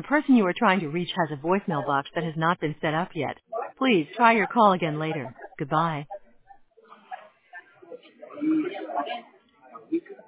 person you are trying to reach has a voicemail box that has not been set up yet. Please try your call again later. Goodbye.